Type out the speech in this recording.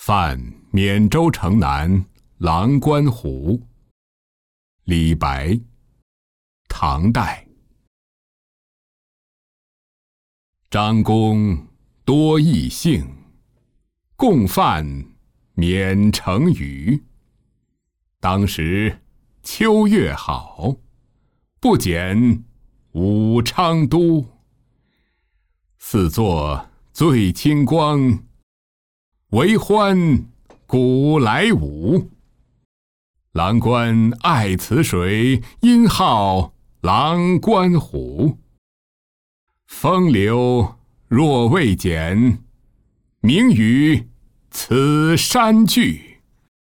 泛缅州城南郎观湖。李白，唐代。张公多异姓，共泛缅城隅。当时秋月好，不减武昌都。四座醉清光，为欢古来舞。郎观爱此水，因号郎观湖。风流若未减，名与此山居。